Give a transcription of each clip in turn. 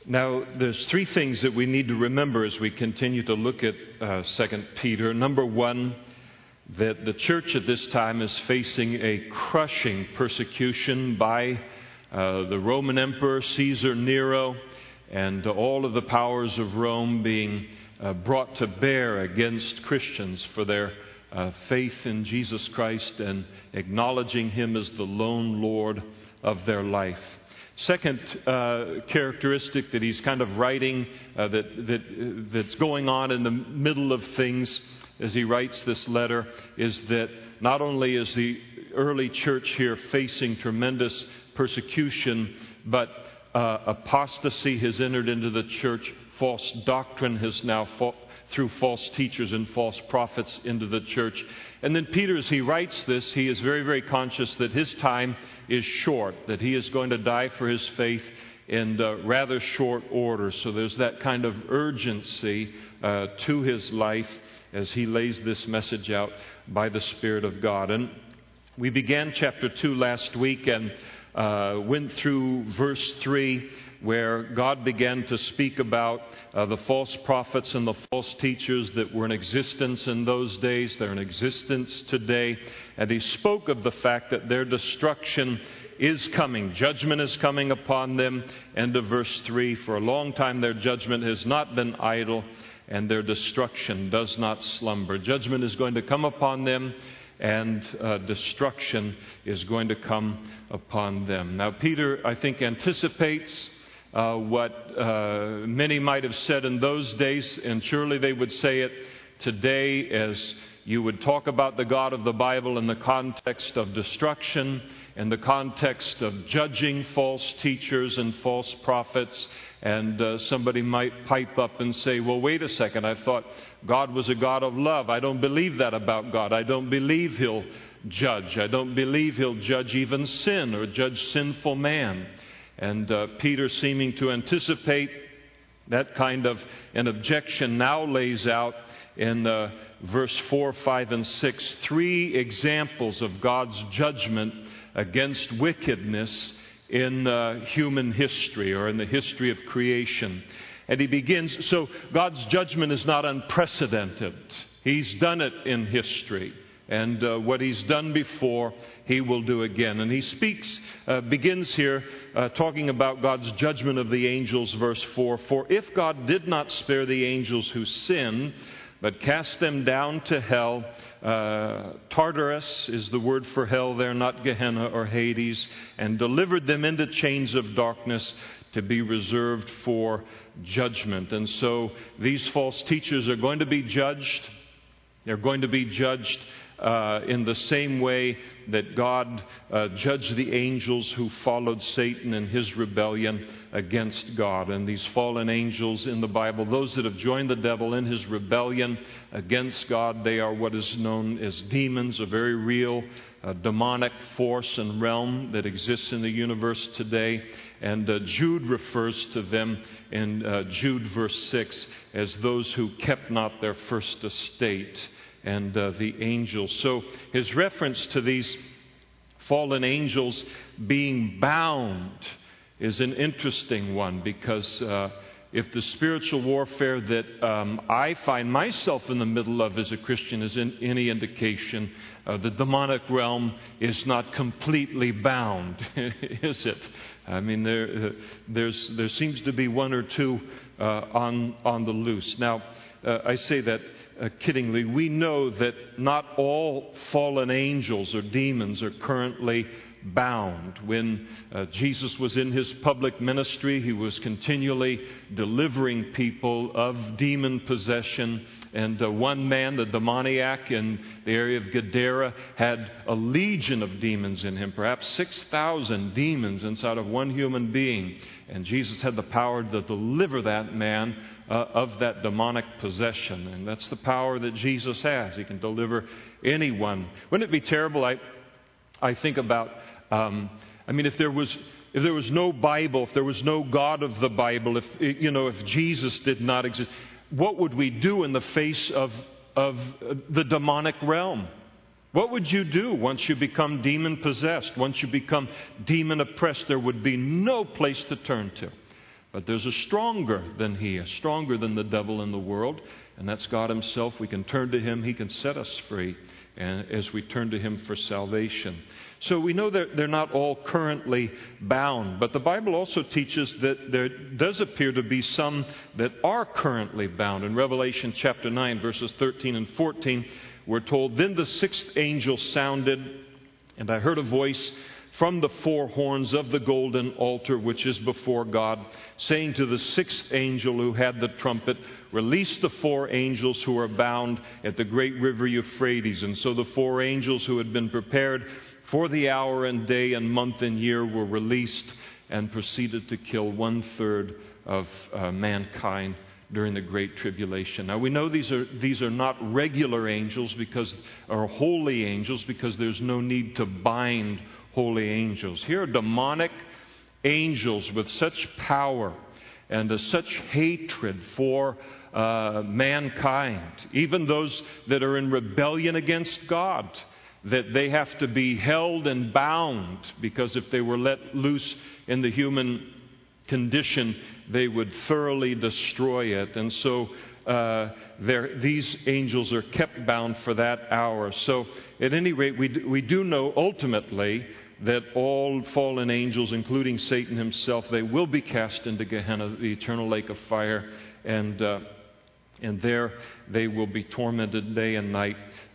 Now, there's three things that we need to remember as we continue to look at 2 Peter. Number one, that the church at this time is facing a crushing persecution by the Roman Emperor Caesar Nero and all of the powers of Rome being brought to bear against Christians for their faith in Jesus Christ and acknowledging Him as the lone Lord of their life. Second characteristic that he's kind of writing that's going on in the middle of things as he writes this letter is that not only is the early church here facing tremendous persecution, but apostasy has entered into the church. False doctrine has now through false teachers and false prophets into the church. And then Peter, as he writes this, he is very, very conscious that his time is short, that he is going to die for his faith in rather short order. So there's that kind of urgency to his life as he lays this message out by the Spirit of God. And we began chapter 2 last week and went through verse 3, where God began to speak about the false prophets and the false teachers that were in existence in those days. They're in existence today. And He spoke of the fact that their destruction is coming. Judgment is coming upon them. End of verse 3. For a long time their judgment has not been idle, and their destruction does not slumber. Judgment is going to come upon them, and destruction is going to come upon them. Now, Peter, I think, anticipates what many might have said in those days, and surely they would say it today as you would talk about the God of the Bible in the context of destruction, in the context of judging false teachers and false prophets. And somebody might pipe up and say, well, wait a second, I thought God was a God of love. I don't believe that about God. I don't believe He'll judge. I don't believe He'll judge even sin or judge sinful man. And Peter, seeming to anticipate that kind of an objection, now lays out in verse 4, 5, and 6 three examples of God's judgment against wickedness in human history or in the history of creation. And he begins, so God's judgment is not unprecedented. He's done it in history. And what He's done before, He will do again. And he begins here talking about God's judgment of the angels, verse 4. For if God did not spare the angels who sinned, but cast them down to hell, Tartarus is the word for hell there, not Gehenna or Hades, and delivered them into chains of darkness to be reserved for judgment. And so these false teachers are going to be judged. They're going to be judged in the same way that God judged the angels who followed Satan in his rebellion against God. And these fallen angels in the Bible, those that have joined the devil in his rebellion against God, they are what is known as demons, a very real demonic force and realm that exists in the universe today. And Jude refers to them in Jude verse 6 as those who kept not their first estate. And the angels. So his reference to these fallen angels being bound is an interesting one, because if the spiritual warfare that I find myself in the middle of as a Christian is any indication, the demonic realm is not completely bound, is it? I mean, there seems to be one or two on the loose. Now, I say that kiddingly. We know that not all fallen angels or demons are currently bound. When Jesus was in His public ministry, He was continually delivering people of demon possession. And one man, the demoniac in the area of Gadara, had a legion of demons in him, perhaps 6,000 demons inside of one human being. And Jesus had the power to deliver that man of that demonic possession. And that's the power that Jesus has. He can deliver anyone. Wouldn't it be terrible? I think about, if there was no Bible, if there was no God of the Bible, if Jesus did not exist, what would we do in the face of the demonic realm? What would you do once you become demon possessed? Once you become demon oppressed, there would be no place to turn to. But there's a stronger than he, a stronger than the devil in the world, and that's God himself. We can turn to him. He can set us free, and as we turn to him for salvation. So we know that they're not all currently bound, but the Bible also teaches that there does appear to be some that are currently bound. In Revelation chapter 9, verses 13 and 14, we're told, "Then the sixth angel sounded, and I heard a voice from the four horns of the golden altar which is before God, saying to the sixth angel who had the trumpet, 'Release the four angels who are bound at the great river Euphrates.' And so the four angels who had been prepared for the hour and day and month and year were released and proceeded to kill 1/3 of mankind during the Great Tribulation." Now we know these are not regular angels or holy angels, because there's no need to bind holy angels. Here are demonic angels with such power and such hatred for mankind, even those that are in rebellion against God, that they have to be held and bound, because if they were let loose in the human condition, they would thoroughly destroy it. And so these angels are kept bound for that hour. So at any rate, we do know ultimately that all fallen angels, including Satan himself, they will be cast into Gehenna, the eternal lake of fire, and there they will be tormented day and night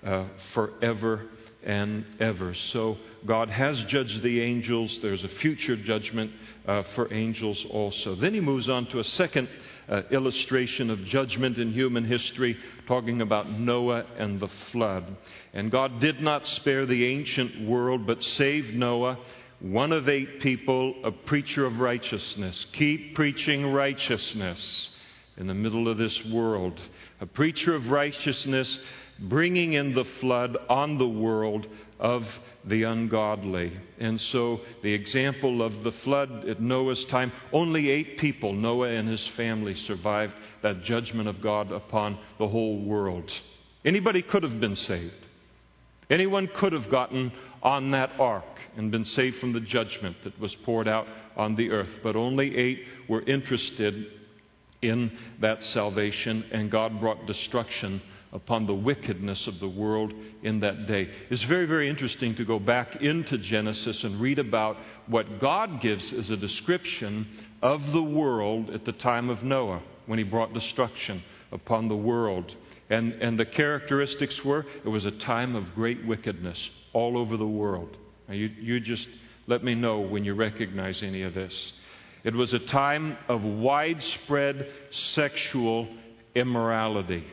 forever and ever. So God has judged the angels. There's a future judgment for angels also. Then he moves on to a second illustration of judgment in human history, talking about Noah and the flood. "And God did not spare the ancient world, but saved Noah, one of 8 people, a preacher of righteousness." Keep preaching righteousness in the middle of this world. A preacher of righteousness, bringing in the flood on the world of the ungodly. And so the example of the flood at Noah's time, only 8 people, Noah and his family, survived that judgment of God upon the whole world. Anybody could have been saved. Anyone could have gotten on that ark and been saved from the judgment that was poured out on the earth. But only 8 were interested in that salvation, and God brought destruction upon the wickedness of the world in that day. It's very, very interesting to go back into Genesis and read about what God gives as a description of the world at the time of Noah, when he brought destruction upon the world. And the characteristics were, it was a time of great wickedness all over the world. Now you just let me know when you recognize any of this. It was a time of widespread sexual immorality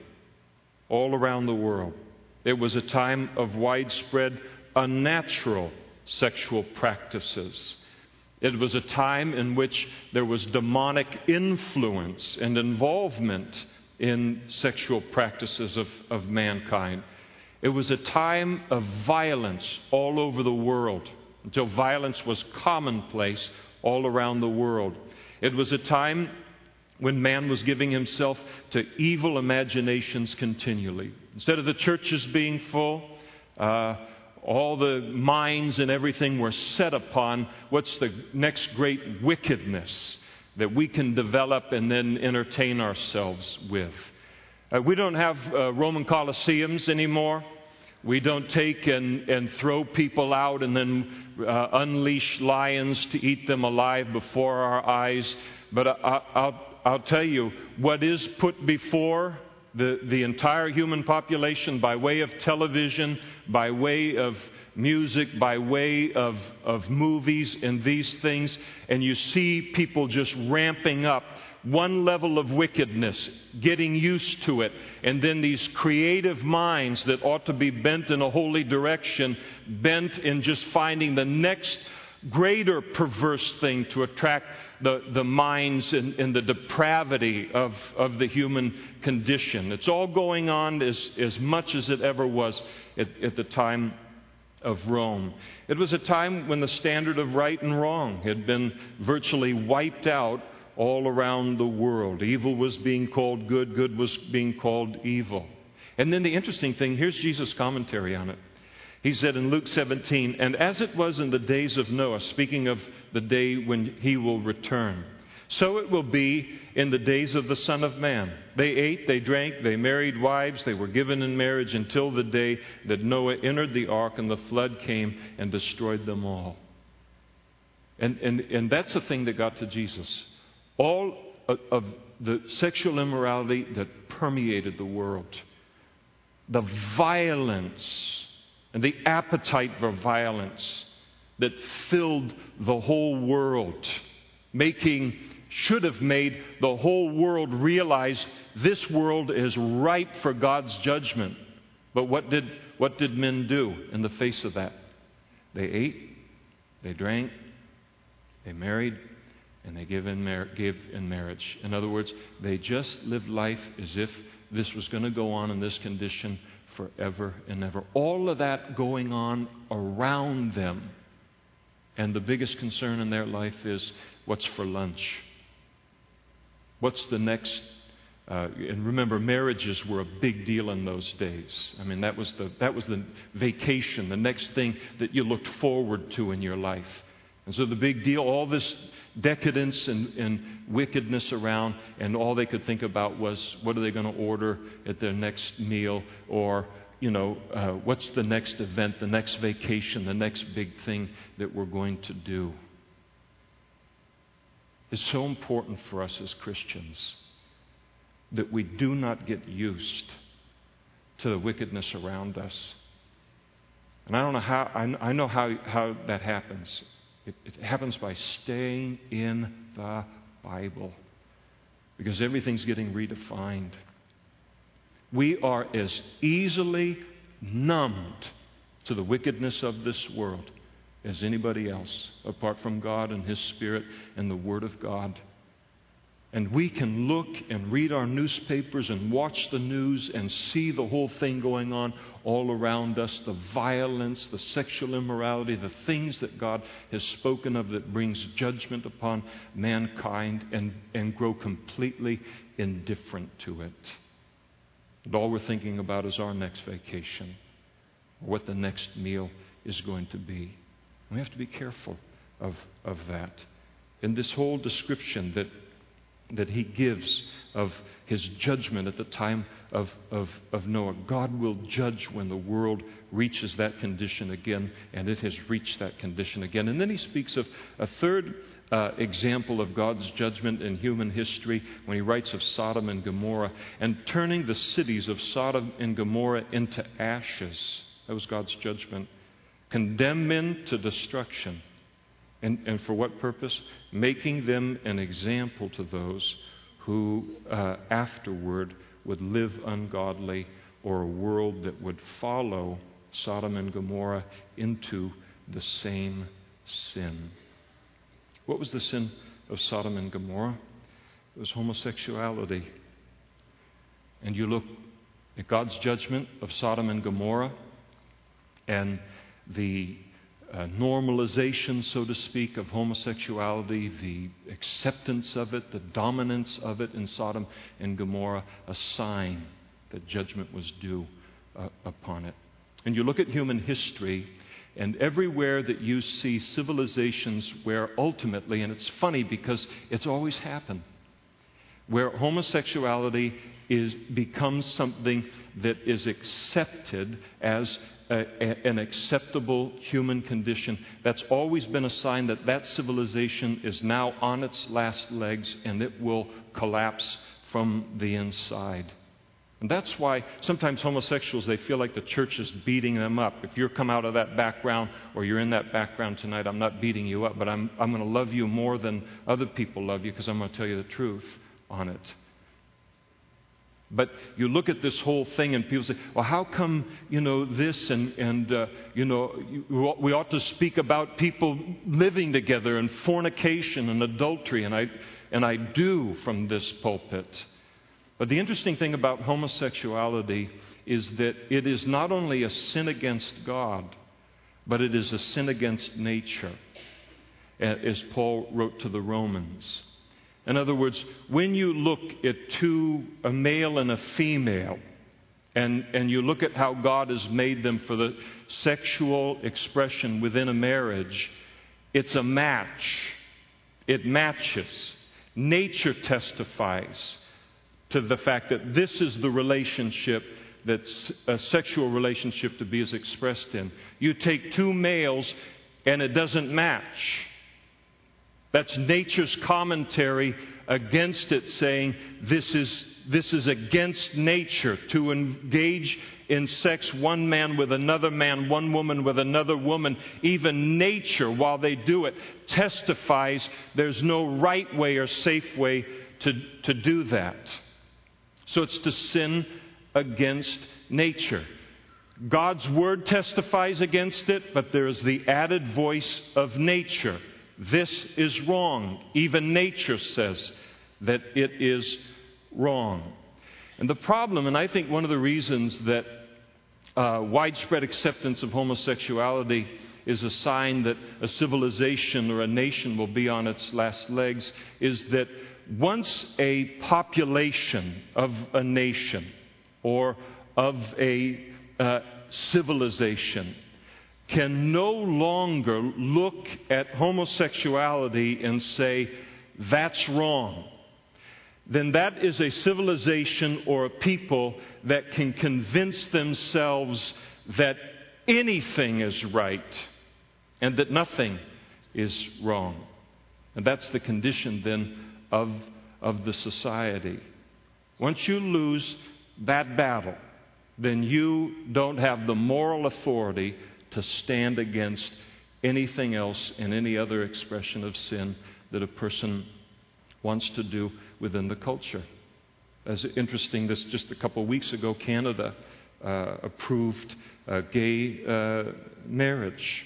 all around the world. It was a time of widespread unnatural sexual practices. It was a time in which there was demonic influence and involvement in sexual practices of mankind. It was a time of violence all over the world, until violence was commonplace all around the world. It was a time when man was giving himself to evil imaginations continually. Instead of the churches being full, all the minds and everything were set upon what's the next great wickedness that we can develop and then entertain ourselves with. We don't have Roman Colosseums anymore. We don't take and throw people out and then unleash lions to eat them alive before our eyes. But I'll tell you, what is put before the entire human population by way of television, by way of music, by way of movies and these things, and you see people just ramping up one level of wickedness, getting used to it, and then these creative minds that ought to be bent in a holy direction, bent in just finding the next greater perverse thing to attract the minds and the depravity of the human condition. It's all going on as much as it ever was at the time of Rome. It was a time when the standard of right and wrong had been virtually wiped out all around the world. Evil was being called good, good was being called evil. And then the interesting thing, here's Jesus' commentary on it. He said in Luke 17, "And as it was in the days of Noah," speaking of the day when he will return, So it will be in the days of the Son of Man. They ate, they drank, they married wives, they were given in marriage until the day that Noah entered the ark and the flood came and destroyed them all. And that's the thing that got to Jesus. All of the sexual immorality that permeated the world, the violence and the appetite for violence that filled the whole world, should have made the whole world realize this world is ripe for God's judgment. But what did men do in the face of that? They ate, they drank, they married, and they gave in marriage. In other words, they just lived life as if this was going to go on in this condition forever and ever. All of that going on around them. And the biggest concern in their life is, what's for lunch? What's the next? And remember, marriages were a big deal in those days. I mean, that was the vacation, the next thing that you looked forward to in your life. And so the big deal, all this decadence and wickedness around, and all they could think about was, what are they going to order at their next meal? Or, what's the next event, the next vacation, the next big thing that we're going to do? It's so important for us as Christians that we do not get used to the wickedness around us. And I don't know how, I know how that happens. It happens by staying in the Bible, because everything's getting redefined. We are as easily numbed to the wickedness of this world as anybody else, apart from God and His Spirit and the Word of God. And we can look and read our newspapers and watch the news and see the whole thing going on all around us, the violence, the sexual immorality, the things that God has spoken of that brings judgment upon mankind, and grow completely indifferent to it. And all we're thinking about is our next vacation, or what the next meal is going to be. We have to be careful of that. In this whole description that he gives of his judgment at the time of Noah, God will judge when the world reaches that condition again, and it has reached that condition again. And then he speaks of a third example of God's judgment in human history when he writes of Sodom and Gomorrah, and turning the cities of Sodom and Gomorrah into ashes. That was God's judgment. Condemn men to destruction. And for what purpose? Making them an example to those who afterward would live ungodly, or a world that would follow Sodom and Gomorrah into the same sin. What was the sin of Sodom and Gomorrah? It was homosexuality. And you look at God's judgment of Sodom and Gomorrah, and the normalization, so to speak, of homosexuality, the acceptance of it, the dominance of it in Sodom and Gomorrah, a sign that judgment was due upon it. And you look at human history, and everywhere that you see civilizations where ultimately, and it's funny because it's always happened, where homosexuality becomes something that is accepted as an acceptable human condition, that's always been a sign that that civilization is now on its last legs, and it will collapse from the inside. And that's why sometimes homosexuals, they feel like the church is beating them up. If you're come out of that background, or you're in that background tonight, I'm not beating you up, but I'm going to love you more than other people love you, because I'm going to tell you the truth on it. But you look at this whole thing and people say, well, how come, this and we ought to speak about people living together and fornication and adultery, and I do from this pulpit. But the interesting thing about homosexuality is that it is not only a sin against God, but it is a sin against nature, as Paul wrote to the Romans. In other words, when you look at a male and a female, and you look at how God has made them for the sexual expression within a marriage, it's a match. It matches. Nature testifies to the fact that this is the relationship that's a sexual relationship to be is expressed in. You take two males and it doesn't match. That's nature's commentary against it, saying this is against nature to engage in sex, one man with another man, one woman with another woman. Even nature, while they do it, testifies there's no right way or safe way to do that. So it's to sin against nature. God's Word testifies against it, but there is the added voice of nature. This is wrong. Even nature says that it is wrong. And the problem, and I think one of the reasons that widespread acceptance of homosexuality is a sign that a civilization or a nation will be on its last legs, is that once a population of a nation or of a civilization can no longer look at homosexuality and say, that's wrong, then that is a civilization or a people that can convince themselves that anything is right and that nothing is wrong. And that's the condition then of the society. Once you lose that battle, then you don't have the moral authority to stand against anything else and any other expression of sin that a person wants to do within the culture. As interesting, this just a couple of weeks ago, Canada approved gay marriage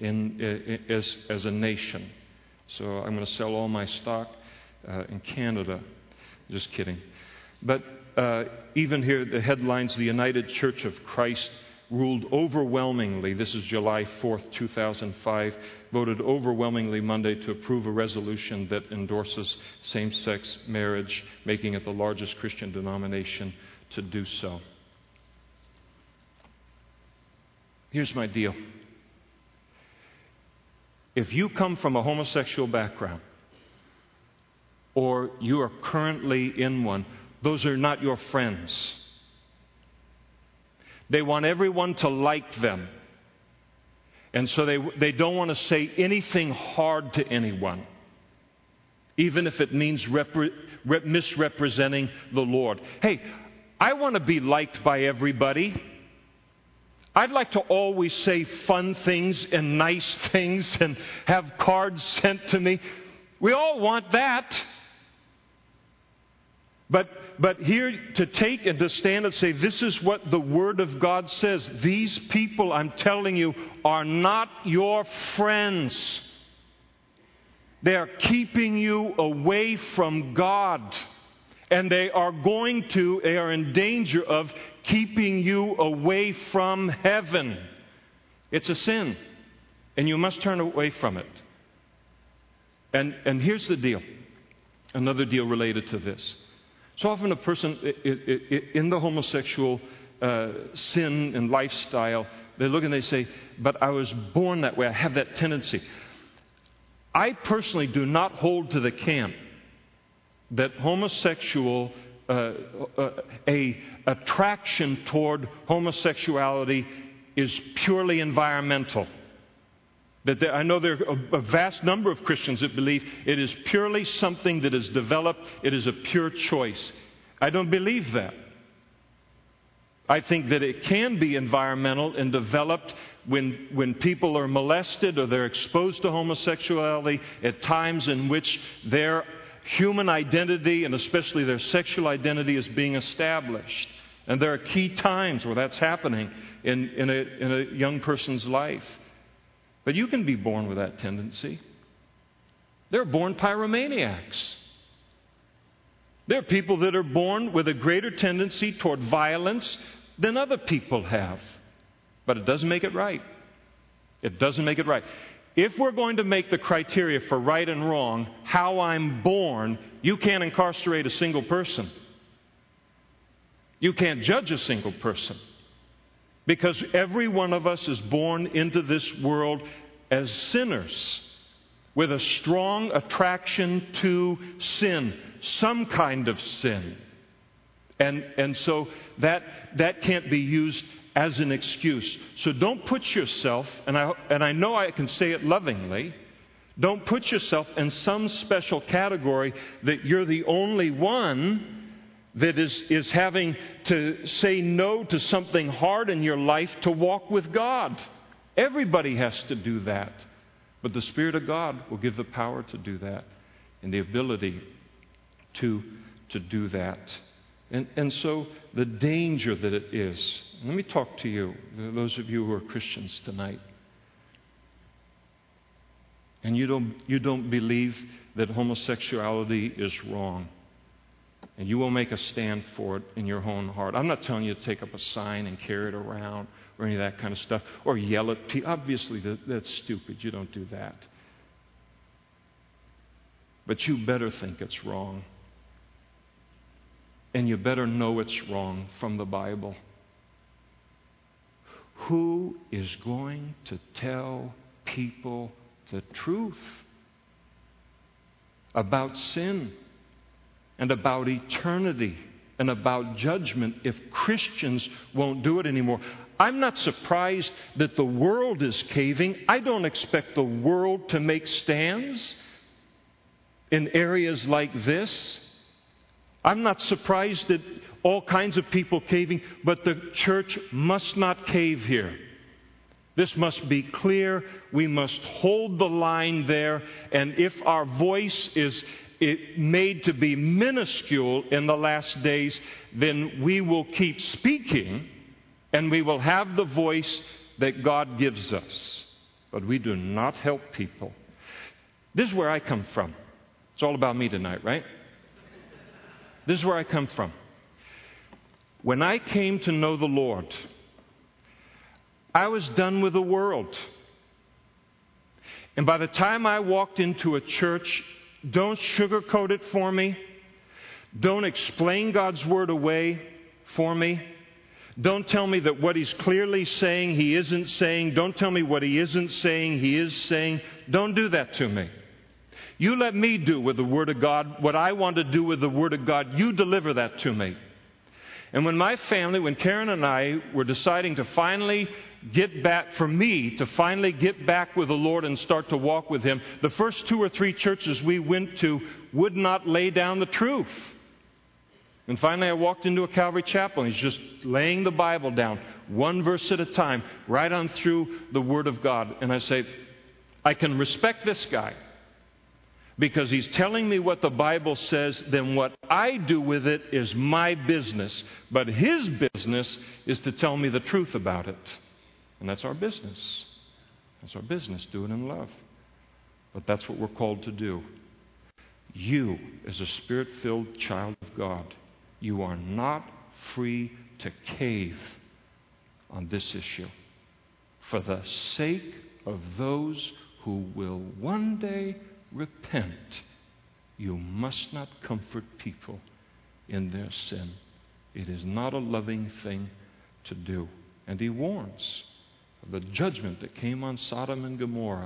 as a nation. So I'm going to sell all my stock in Canada. Just kidding. But even here, the headlines, the United Church of Christ ruled overwhelmingly, this is July 4th, 2005, voted overwhelmingly Monday to approve a resolution that endorses same-sex marriage, making it the largest Christian denomination to do so. Here's my deal. If you come from a homosexual background, or you are currently in one, those are not your friends. They want everyone to like them. And so they don't want to say anything hard to anyone, even if it means misrepresenting the Lord. Hey, I want to be liked by everybody. I'd like to always say fun things and nice things and have cards sent to me. We all want that. But here to take and to stand and say, this is what the Word of God says. These people, I'm telling you, are not your friends. They are keeping you away from God. And they are in danger of keeping you away from heaven. It's a sin. And you must turn away from it. And here's the deal. Another deal related to this. So often a person in the homosexual sin and lifestyle, they look and they say, but I was born that way. I have that tendency. I personally do not hold to the camp that homosexual, a attraction toward homosexuality is purely environmental. I know there are a vast number of Christians that believe it is purely something that is developed. It is a pure choice. I don't believe that. I think that it can be environmental and developed when people are molested or they're exposed to homosexuality at times in which their human identity and especially their sexual identity is being established. And there are key times where that's happening in a young person's life. But you can be born with that tendency. There are born pyromaniacs. There are people that are born with a greater tendency toward violence than other people have. But it doesn't make it right. It doesn't make it right. If we're going to make the criteria for right and wrong, how I'm born, you can't incarcerate a single person. You can't judge a single person. Because every one of us is born into this world as sinners. with a strong attraction to sin, some kind of sin. And so that can't be used as an excuse. So don't put yourself, and I know I can say it lovingly, don't put yourself in some special category that you're the only one that is having to say no to something hard in your life to walk with God. Everybody has to do that. But the Spirit of God will give the power to do that and the ability to do that. And so the danger that it is, let me talk to you, those of you who are Christians tonight, and you don't believe that homosexuality is wrong, and you will make a stand for it in your own heart. I'm not telling you to take up a sign and carry it around or any of that kind of stuff, or yell at people. Obviously, that's stupid. You don't do that. But you better think it's wrong. And you better know it's wrong from the Bible. Who is going to tell people the truth about sin and about eternity and about judgment if Christians won't do it anymore? I'm not surprised that the world is caving. I don't expect the world to make stands in areas like this. I'm not surprised at all kinds of people caving, but the church must not cave here. This must be clear. We must hold the line there. And if our voice is made to be minuscule in the last days, then we will keep speaking and we will have the voice that God gives us. But we do not help people. This is where I come from. It's all about me tonight, right? This is where I come from. When I came to know the Lord, I was done with the world. And by the time I walked into a church, don't sugarcoat it for me. Don't explain God's Word away for me. Don't tell me that what He's clearly saying, He isn't saying. Don't tell me what He isn't saying, He is saying. Don't do that to me. You let me do with the Word of God what I want to do with the Word of God. You deliver that to me. And when my family, when Karen and I were deciding to finally get back, for me to finally get back with the Lord and start to walk with Him, the first 2 or 3 churches we went to would not lay down the truth. And finally I walked into a Calvary chapel and he's just laying the Bible down, one verse at a time, right on through the Word of God. And I say, I can respect this guy, because he's telling me what the Bible says, then what I do with it is my business. But his business is to tell me the truth about it. And that's our business. That's our business. Do it in love. But that's what we're called to do. You, as a Spirit-filled child of God, you are not free to cave on this issue for the sake of those who will one day repent. You must not comfort people in their sin. It is not a loving thing to do. And He warns of the judgment that came on Sodom and Gomorrah,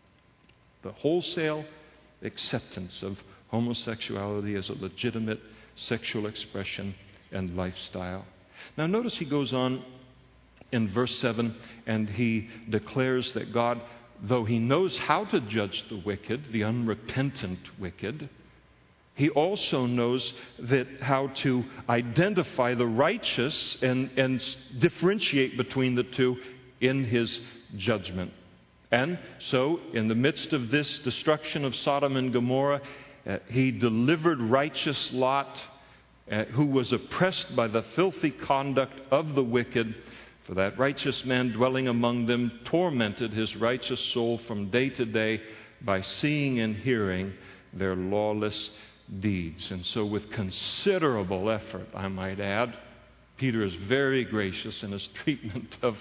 the wholesale acceptance of homosexuality as a legitimate sexual expression and lifestyle. Now notice he goes on in verse 7 and he declares that God, though He knows how to judge the wicked, the unrepentant wicked, He also knows that how to identify the righteous and differentiate between the two in His judgment. And so, in the midst of this destruction of Sodom and Gomorrah, He delivered righteous Lot, who was oppressed by the filthy conduct of the wicked. For that righteous man dwelling among them tormented his righteous soul from day to day by seeing and hearing their lawless deeds. And so with considerable effort, I might add, Peter is very gracious in his treatment of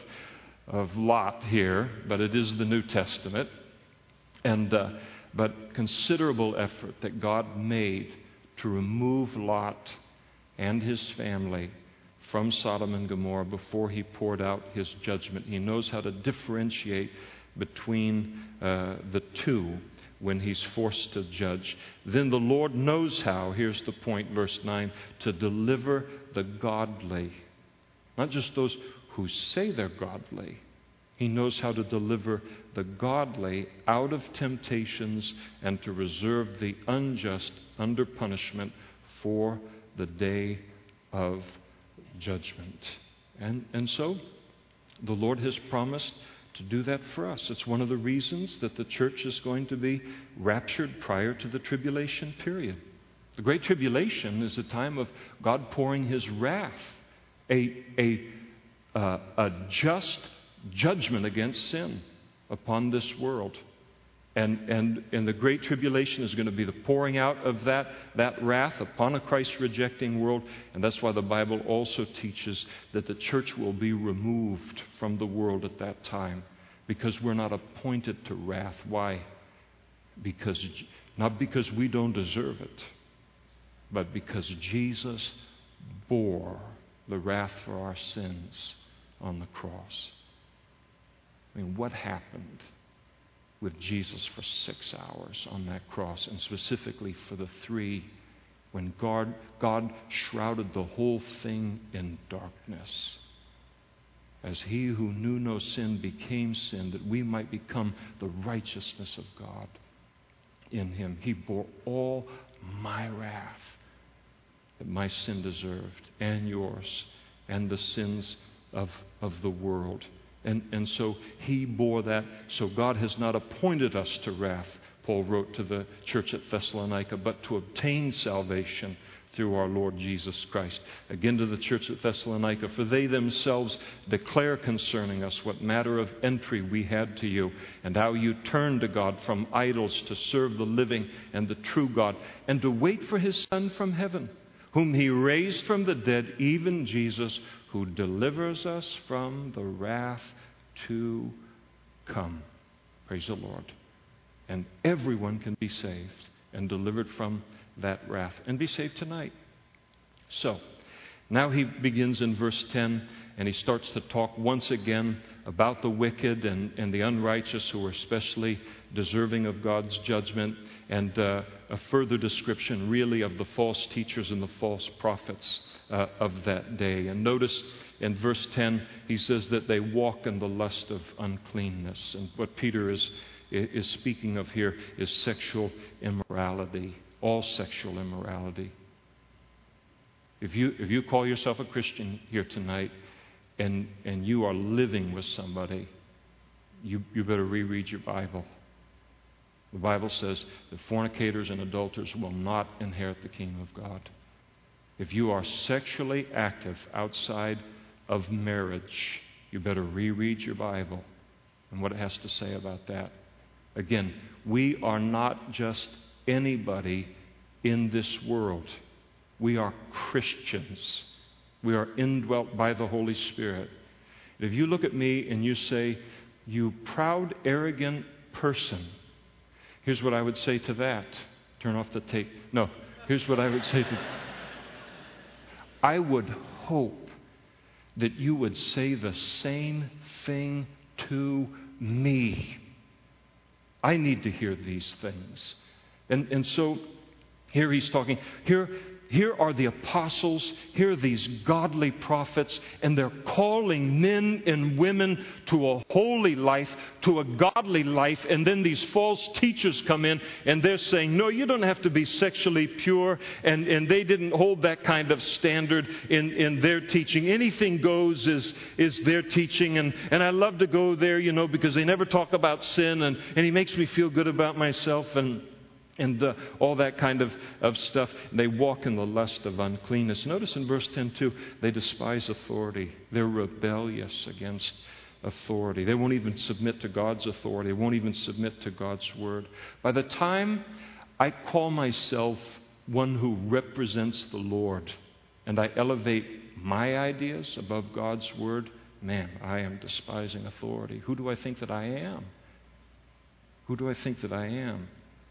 Lot here, but it is the New Testament. But considerable effort that God made to remove Lot and his family from Sodom and Gomorrah before He poured out His judgment. He knows how to differentiate between the two when He's forced to judge. Then the Lord knows how, here's the point, verse 9, to deliver the godly. Not just those who say they're godly. He knows how to deliver the godly out of temptations and to reserve the unjust under punishment for the day of judgment. And so the Lord has promised to do that for us. It's one of the reasons that the church is going to be raptured prior to the tribulation period. The Great Tribulation is a time of God pouring His wrath, a just judgment against sin upon this world. And the Great Tribulation is going to be the pouring out of that wrath upon a Christ-rejecting world. And that's why the Bible also teaches that the church will be removed from the world at that time. Because we're not appointed to wrath. Why? Not because we don't deserve it, but because Jesus bore the wrath for our sins on the cross. I mean, what happened with Jesus for 6 hours on that cross, and specifically for the 3, when God shrouded the whole thing in darkness? As He who knew no sin became sin, that we might become the righteousness of God in Him. He bore all my wrath that my sin deserved, and yours, and the sins of the world. And so He bore that. So God has not appointed us to wrath, Paul wrote to the church at Thessalonica, but to obtain salvation through our Lord Jesus Christ. Again to the church at Thessalonica, for they themselves declare concerning us what matter of entry we had to you, and how you turned to God from idols to serve the living and the true God, and to wait for His Son from heaven, whom He raised from the dead, even Jesus, who delivers us from the wrath to come. Praise the Lord. And everyone can be saved and delivered from that wrath and be saved tonight. So, now he begins in verse 10, and he starts to talk once again about the wicked and the unrighteous who are especially deserving of God's judgment, and a further description really of the false teachers and the false prophets of that day. And notice in verse 10, he says that they walk in the lust of uncleanness. And what Peter is speaking of here is sexual immorality, all sexual immorality. If you call yourself a Christian here tonight and you are living with somebody, you better reread your Bible. The Bible says that fornicators and adulterers will not inherit the kingdom of God. If you are sexually active outside of marriage, you better reread your Bible and what it has to say about that. Again, we are not just anybody in this world. We are Christians. We are indwelt by the Holy Spirit. If you look at me and you say, "You proud, arrogant person," here's what I would say to that. Turn off the tape. No, here's what I would say to that. I would hope that you would say the same thing to me. I need to hear these things. And so here he's talking. Here are the apostles. Here are these godly prophets. And they're calling men and women to a holy life, to a godly life. And then these false teachers come in and they're saying, no, you don't have to be sexually pure. And they didn't hold that kind of standard in their teaching. Anything goes is their teaching. And I love to go there, because they never talk about sin. And he makes me feel good about myself and all that kind of stuff. They walk in the lust of uncleanness. Notice in verse 10 too, they despise authority. They're rebellious against authority. They won't even submit to God's authority. They won't even submit to God's word. By the time I call myself one who represents the Lord and I elevate my ideas above God's word, man, I am despising authority. Who do I think that I am? Who do I think that I am?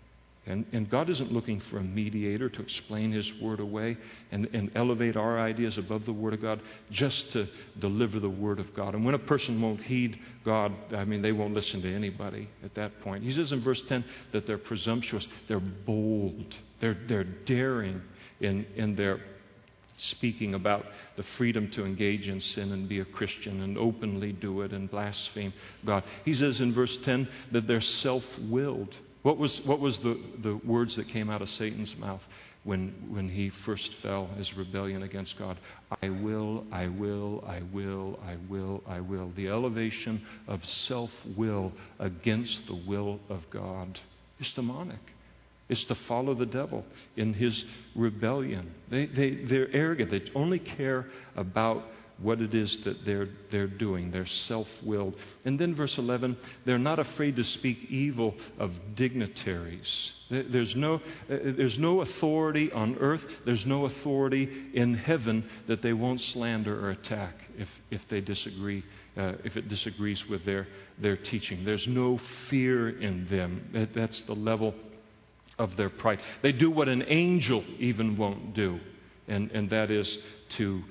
And God isn't looking for a mediator to explain His Word away and elevate our ideas above the Word of God, just to deliver the Word of God. And when a person won't heed God, they won't listen to anybody at that point. He says in verse 10 that they're presumptuous, they're bold, they're daring in their speaking about the freedom to engage in sin and be a Christian and openly do it and blaspheme God. He says in verse 10 that they're self-willed. What was the words that came out of Satan's mouth when he first fell, his rebellion against God? I will, I will, I will, I will, I will. The elevation of self-will against the will of God is demonic. It's to follow the devil in his rebellion. They're arrogant. They only care about what it is that they're doing. They're self-willed. And then verse 11, they're not afraid to speak evil of dignitaries. There's no authority on earth. There's no authority in heaven that they won't slander or attack if they disagree, if it disagrees with their teaching. There's no fear in them. That's the level of their pride. They do what an angel even won't do. And that is to,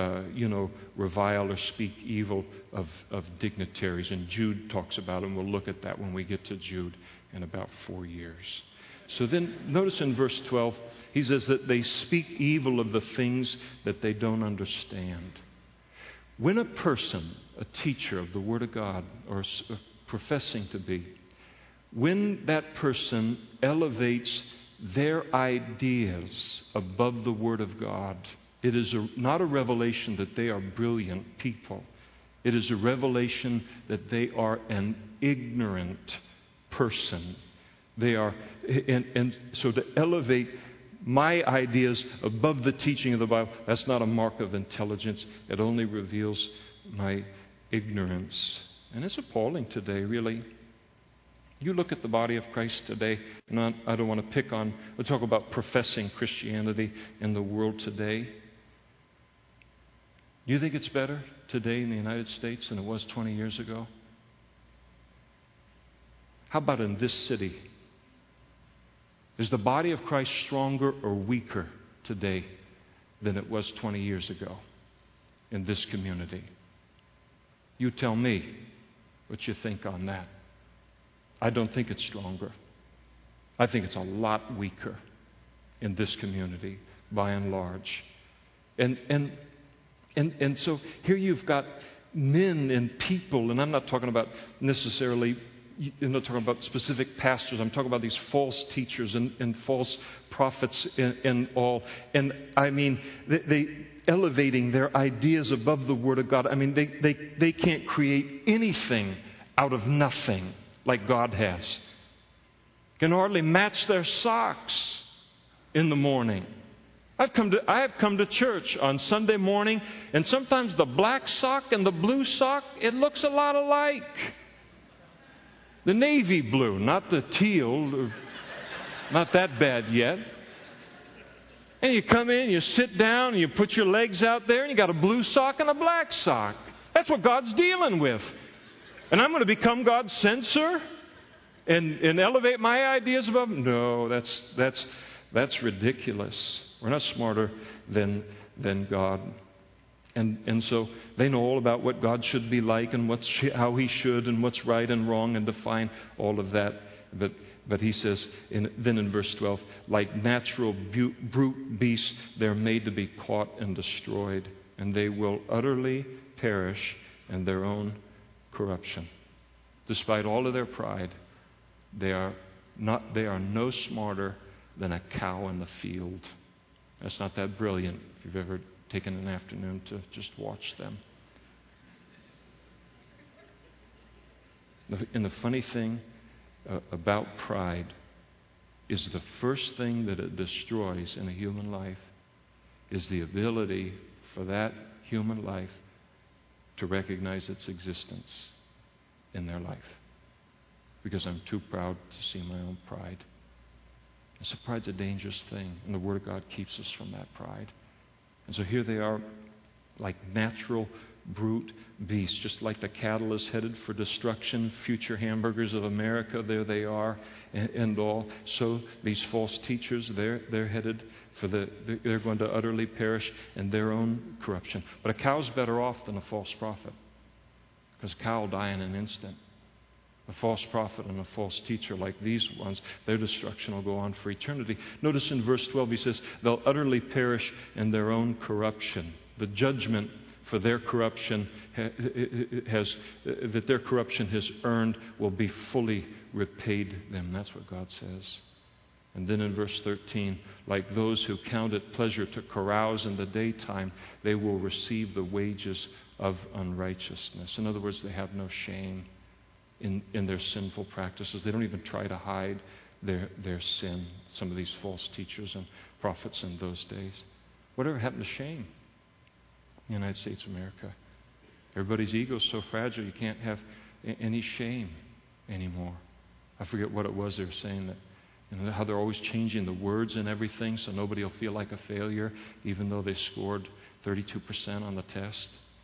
revile or speak evil of dignitaries. And Jude talks about it, and we'll look at that when we get to Jude in about 4 years. So then, notice in verse 12, he says that they speak evil of the things that they don't understand. When a person, a teacher of the Word of God, or professing to be, when that person elevates their ideas above the Word of God, it is not a revelation that they are brilliant people. It is a revelation that they are an ignorant person. They are, and so to elevate my ideas above the teaching of the Bible, that's not a mark of intelligence. It only reveals my ignorance. And it's appalling today, really. You look at the body of Christ today, and I don't want to pick on, we'll talk about professing Christianity in the world today. Do you think it's better today in the United States than it was 20 years ago? How about in this city? Is the body of Christ stronger or weaker today than it was 20 years ago in this community? You tell me what you think on that. I don't think it's stronger. I think it's a lot weaker in this community, by and large. And so here you've got men and people, and I'm not talking about necessarily, I'm not talking about specific pastors. I'm talking about these false teachers and false prophets and all. And they elevating their ideas above the Word of God. They can't create anything out of nothing like God has. Can hardly match their socks in the morning. I have come to church on Sunday morning, and sometimes the black sock and the blue sock, it looks a lot alike. The navy blue, not the teal, not that bad yet. And you come in, you sit down, and you put your legs out there, and you got a blue sock and a black sock. That's what God's dealing with. And I'm going to become God's censor and elevate my ideas above him? No, that's ridiculous. We're not smarter than God. And so they know all about what God should be like and how He should and what's right and wrong and define all of that. But he says, then in verse 12, like natural brute beasts, they're made to be caught and destroyed, and they will utterly perish in their own corruption. Despite all of their pride, they are no smarter than a cow in the field. That's not that brilliant if you've ever taken an afternoon to just watch them. And the funny thing about pride is the first thing that it destroys in a human life is the ability for that human life to recognize its existence in their life. Because I'm too proud to see my own pride. And so pride's a dangerous thing, and the Word of God keeps us from that pride. And so here they are, like natural brute beast. Just like the cattle is headed for destruction, future hamburgers of America, there they are, and all. So these false teachers, they're headed for they're going to utterly perish in their own corruption. But a cow's better off than a false prophet, because a cow will die in an instant. A false prophet and a false teacher like these ones, their destruction will go on for eternity. Notice in verse 12 he says, they'll utterly perish in their own corruption. The judgment for their corruption that their corruption has earned will be fully repaid them. That's what God says. And then in verse 13, like those who count it pleasure to carouse in the daytime, they will receive the wages of unrighteousness. In other words, they have no shame in their sinful practices. They don't even try to hide their sin, some of these false teachers and prophets in those days. Whatever happened to shame in the United States of America? Everybody's ego is so fragile you can't have any shame anymore. I forget what it was they were saying, that how they're always changing the words and everything so nobody will feel like a failure even though they scored 32% on the test.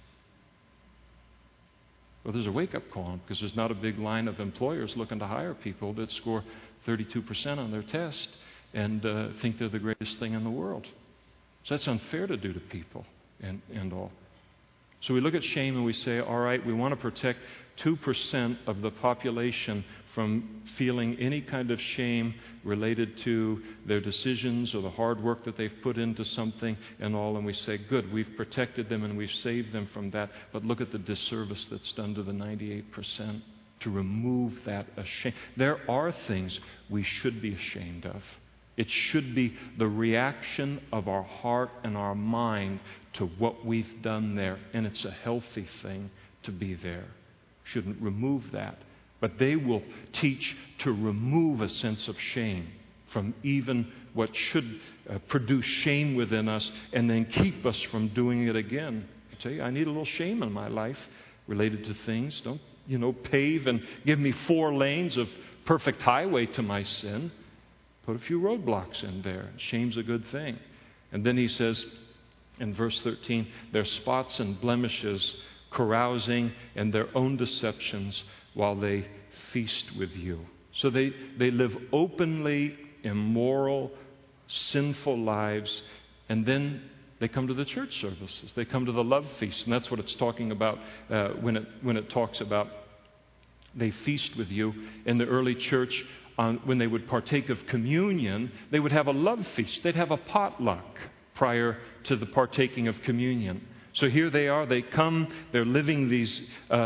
Well, there's a wake-up call because there's not a big line of employers looking to hire people that score 32% on their test and think they're the greatest thing in the world. So that's unfair to do to people and all. So we look at shame and we say, all right, we want to protect 2% of the population from feeling any kind of shame related to their decisions or the hard work that they've put into something and all. And we say, good, we've protected them and we've saved them from that. But look at the disservice that's done to the 98% to remove that shame. There are things we should be ashamed of. It should be the reaction of our heart and our mind to what we've done there. And it's a healthy thing to be there. Shouldn't remove that. But they will teach to remove a sense of shame from even what should produce shame within us and then keep us from doing it again. I tell you, I need a little shame in my life related to things. Don't, pave and give me 4 lanes of perfect highway to my sin. Put a few roadblocks in there. Shame's a good thing. And then he says in verse 13, their spots and blemishes, carousing and their own deceptions while they feast with you. So they live openly immoral, sinful lives, and then they come to the church services. They come to the love feast, and that's what it's talking about when it talks about they feast with you. In the early church, when they would partake of communion, they would have a love feast. They'd have a potluck prior to the partaking of communion. So here they are, they come, they're living these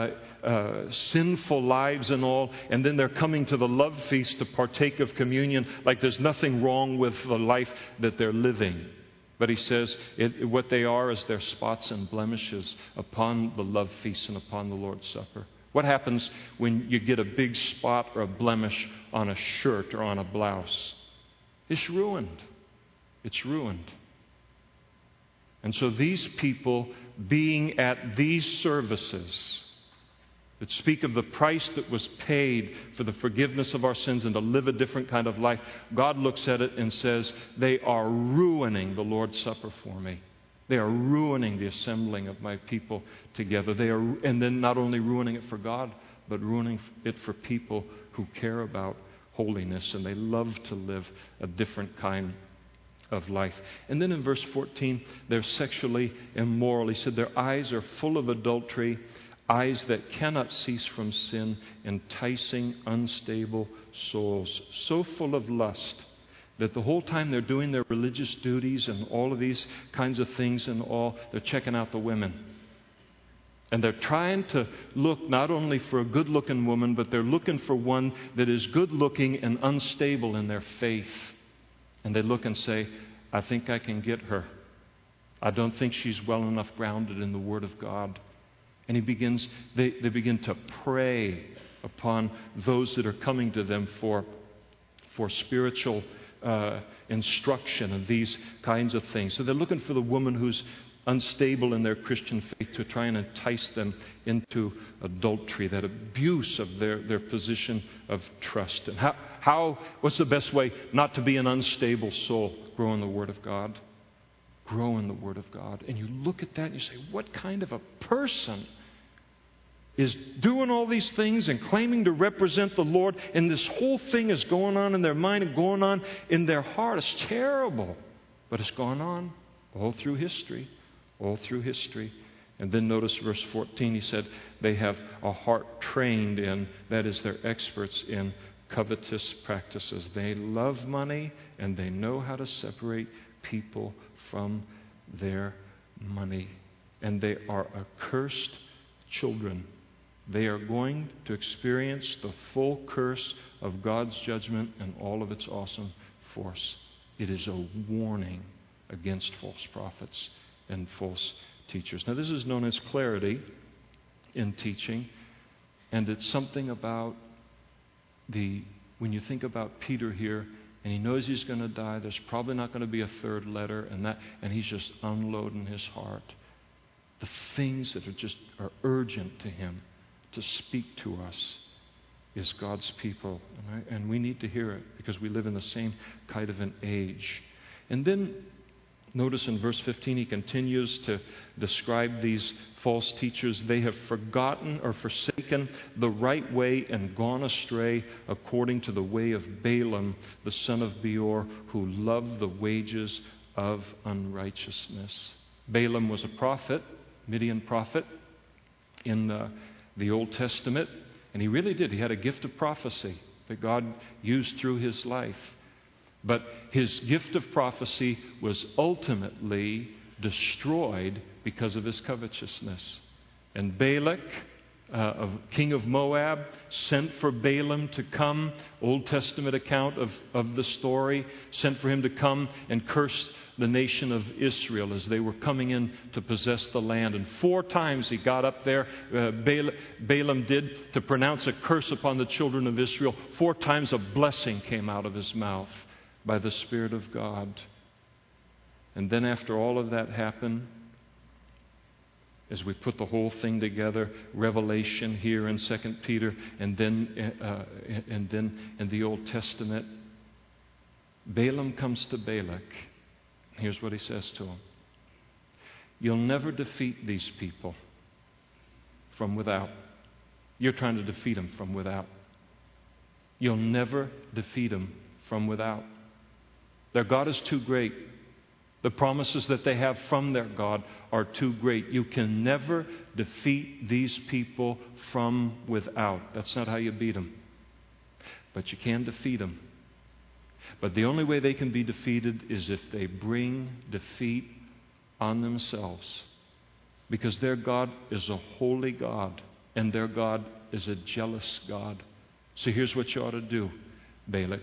sinful lives and all, and then they're coming to the love feast to partake of communion like there's nothing wrong with the life that they're living. But he says what they are is their spots and blemishes upon the love feast and upon the Lord's Supper. What happens when you get a big spot or a blemish on a shirt or on a blouse? It's ruined. It's ruined. And so these people being at these services that speak of the price that was paid for the forgiveness of our sins and to live a different kind of life, God looks at it and says, they are ruining the Lord's Supper for me. They are ruining the assembling of my people together. And then not only ruining it for God, but ruining it for people who care about holiness and they love to live a different kind of life. And then in verse 14, they're sexually immoral. He said their eyes are full of adultery, eyes that cannot cease from sin, enticing unstable souls. So full of lust that the whole time they're doing their religious duties and all of these kinds of things and all, they're checking out the women. And they're trying to look not only for a good-looking woman, but they're looking for one that is good-looking and unstable in their faith. And they look and say, I think I can get her. I don't think she's well enough grounded in the Word of God. And they begin to prey upon those that are coming to them for spiritual instruction and these kinds of things. So they're looking for the woman who's unstable in their Christian faith to try and entice them into adultery, that abuse of their position of trust. And what's the best way not to be an unstable soul? Grow in the Word of God. grow in the Word of God. And you look at that and you say, what kind of a person is doing all these things and claiming to represent the Lord, and this whole thing is going on in their mind and going on in their heart? It's terrible. But it's gone on all through history. All through history. And then notice verse 14, he said, they have a heart trained in, that is, they're experts in covetous practices. They love money and they know how to separate people from their money. And they are accursed children. They are going to experience the full curse of God's judgment and all of its awesome force. It is a warning against false prophets and false teachers. Now, this is known as clarity in teaching, and it's something about when you think about Peter here, and he knows he's going to die, there's probably not going to be a third letter, and he's just unloading his heart. The things that are urgent to him to speak to us is God's people. And we need to hear it because we live in the same kind of an age. And then notice in verse 15 he continues to describe these false teachers. They have forgotten or forsaken the right way and gone astray according to the way of Balaam, the son of Beor, who loved the wages of unrighteousness. Balaam was a prophet, Midian prophet in the Old Testament, and he really did. He had a gift of prophecy that God used through his life. But his gift of prophecy was ultimately destroyed because of his covetousness. And Balak, king of Moab, sent for Balaam to come, Old Testament account of the story, sent for him to come and curse the nation of Israel as they were coming in to possess the land. And 4 times he got up there, Balaam did, to pronounce a curse upon the children of Israel. 4 times a blessing came out of his mouth by the Spirit of God. And then after all of that happened, as we put the whole thing together, Revelation here in 2 Peter, and then in the Old Testament, Balaam comes to Balak. Here's what he says to him. You'll never defeat these people from without. You're trying to defeat them from without. You'll never defeat them from without. Their God is too great. The promises that they have from their God are too great. You can never defeat these people from without. That's not how you beat them. But you can defeat them. But the only way they can be defeated is if they bring defeat on themselves. Because their God is a holy God, and their God is a jealous God. So here's what you ought to do, Balak.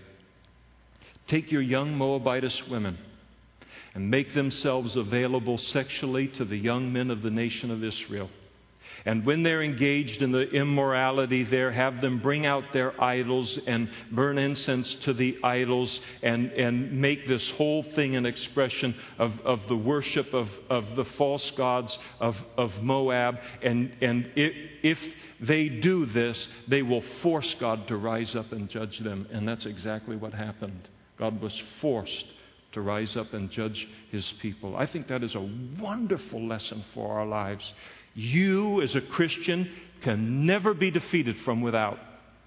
Take your young Moabitess women and make themselves available sexually to the young men of the nation of Israel. And when they're engaged in the immorality there, have them bring out their idols and burn incense to the idols and make this whole thing an expression of the worship of the false gods of Moab. And if they do this, they will force God to rise up and judge them. And that's exactly what happened. God was forced to rise up and judge His people. I think that is a wonderful lesson for our lives. You, as a Christian, can never be defeated from without.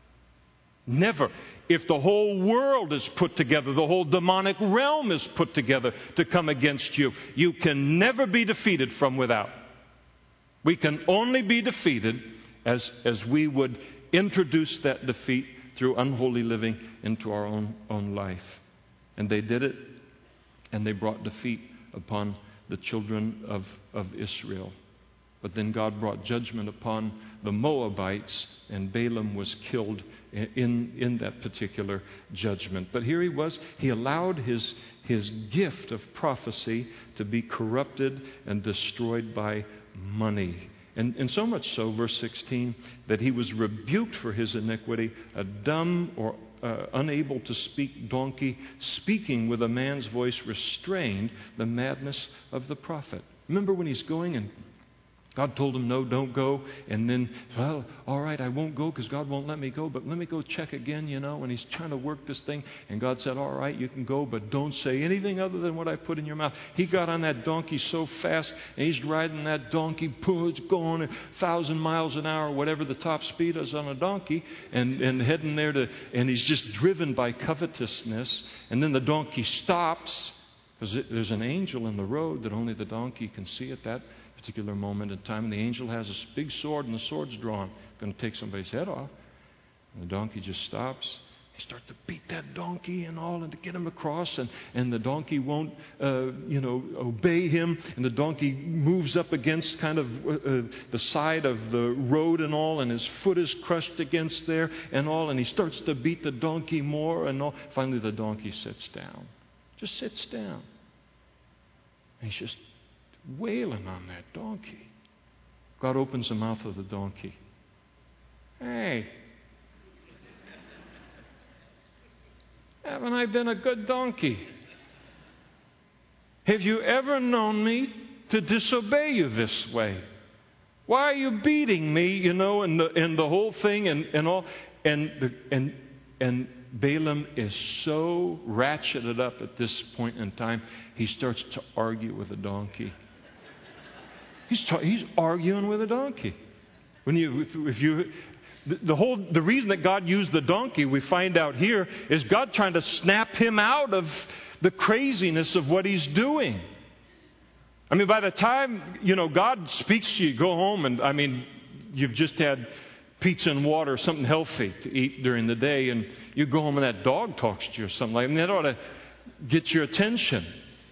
Never. If the whole world is put together, the whole demonic realm is put together to come against you, you can never be defeated from without. We can only be defeated as we would introduce that defeat through unholy living into our own life. And they did it, and they brought defeat upon the children of Israel. But then God brought judgment upon the Moabites, and Balaam was killed in that particular judgment. But here he was. He allowed his gift of prophecy to be corrupted and destroyed by money. And so much so, verse 16, that he was rebuked for his iniquity, a dumb or unable to speak donkey, speaking with a man's voice, restrained the madness of the prophet. Remember when he's going and God told him, no, don't go. And then, well, all right, I won't go because God won't let me go, but let me go check again, And he's trying to work this thing. And God said, all right, you can go, but don't say anything other than what I put in your mouth. He got on that donkey so fast, and he's riding that donkey, it's going 1,000 miles an hour, whatever the top speed is on a donkey, and heading there and he's just driven by covetousness. And then the donkey stops, because there's an angel in the road that only the donkey can see at that particular moment in time, and the angel has a big sword, and the sword's drawn, going to take somebody's head off. And the donkey just stops. He starts to beat that donkey and all, and to get him across, and the donkey won't, obey him, and the donkey moves up against kind of the side of the road and all, and his foot is crushed against there and all, and he starts to beat the donkey more and all. Finally, the donkey sits down. Just sits down. And he's just wailing on that donkey. God opens the mouth of the donkey. Hey, haven't I been a good donkey? Have you ever known me to disobey you this way? Why are you beating me, and the whole thing and all? And Balaam is so ratcheted up at this point in time, he starts to argue with the donkey. He's arguing with a donkey. The reason that God used the donkey, we find out here, is God trying to snap him out of the craziness of what he's doing. I mean, by the time, God speaks to you, go home, and you've just had pizza and water, something healthy to eat during the day, and you go home and that dog talks to you or something like that. That ought to get your attention.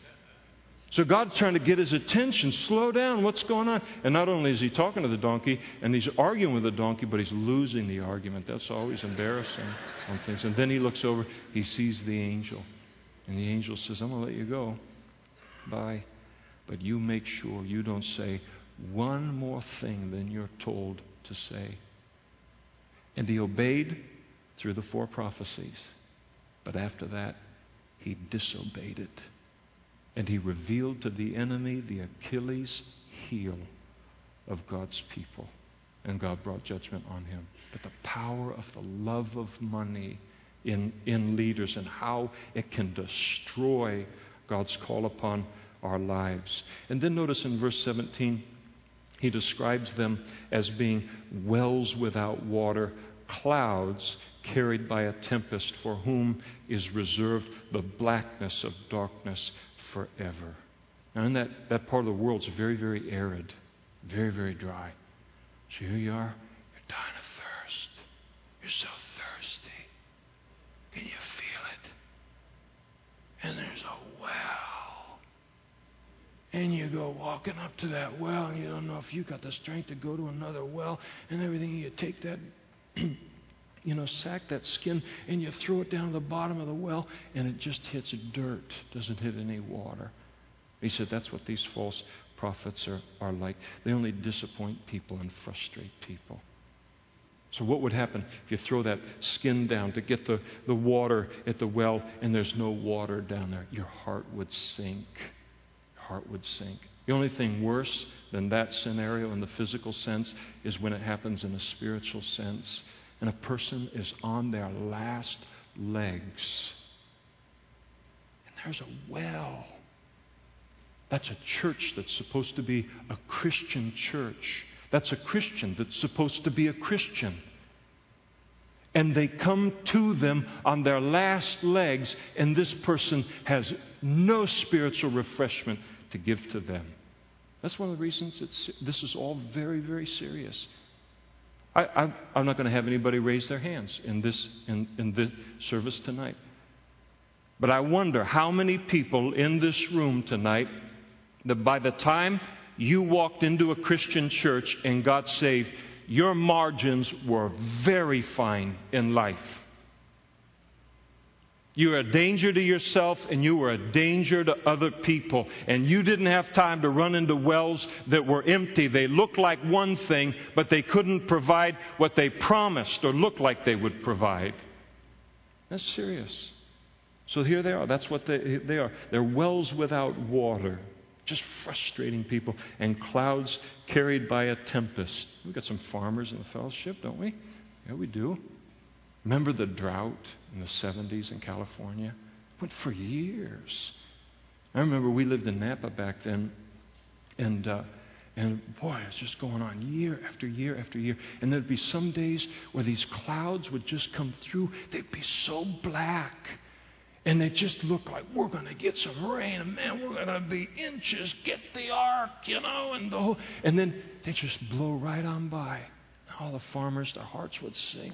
So God's trying to get his attention. Slow down. What's going on? And not only is he talking to the donkey and he's arguing with the donkey, but he's losing the argument. That's always embarrassing on things. And then he looks over. He sees the angel. And the angel says, I'm going to let you go. Bye. But you make sure you don't say one more thing than you're told to say. And he obeyed through the 4 prophecies. But after that, he disobeyed it. And he revealed to the enemy the Achilles heel of God's people. And God brought judgment on him. But the power of the love of money in leaders and how it can destroy God's call upon our lives. And then notice in verse 17, he describes them as being wells without water, clouds carried by a tempest, for whom is reserved the blackness of darkness forever. Now, in that part of the world, it's very, very arid, very, very dry. So here you are, you're dying of thirst. You're so thirsty. Can you feel it? And there's a well. And you go walking up to that well, and you don't know if you got the strength to go to another well and everything. You take that sack, that skin, and you throw it down to the bottom of the well, and it just hits dirt, doesn't hit any water. He said that's what these false prophets are like. They only disappoint people and frustrate people. So what would happen if you throw that skin down to get the water at the well, and there's no water down there? Your heart would sink. Your heart would sink. The only thing worse than that scenario in the physical sense is when it happens in a spiritual sense. And a person is on their last legs. And there's a well. That's a church that's supposed to be a Christian church. That's a Christian that's supposed to be a Christian. And they come to them on their last legs, and this person has no spiritual refreshment to give to them. That's one of the reasons this is all very, very serious. I'm not going to have anybody raise their hands in this service tonight. But I wonder how many people in this room tonight that by the time you walked into a Christian church and got saved, your margins were very fine in life. You were a danger to yourself, and you were a danger to other people. And you didn't have time to run into wells that were empty. They looked like one thing, but they couldn't provide what they promised or looked like they would provide. That's serious. So here they are. That's what they are. They're wells without water. just frustrating people, and clouds carried by a tempest. We've got some farmers in the fellowship, don't we? Yeah, we do. Remember the drought in the 70s in California? Went for years. I remember we lived in Napa back then, and boy, it's just going on year after year after year. And there'd be some days where these clouds would just come through. They'd be so black. And they just look like we're going to get some rain. And man, we're going to be inches. Get the ark, and then they just blow right on by. All the farmers, their hearts would sink.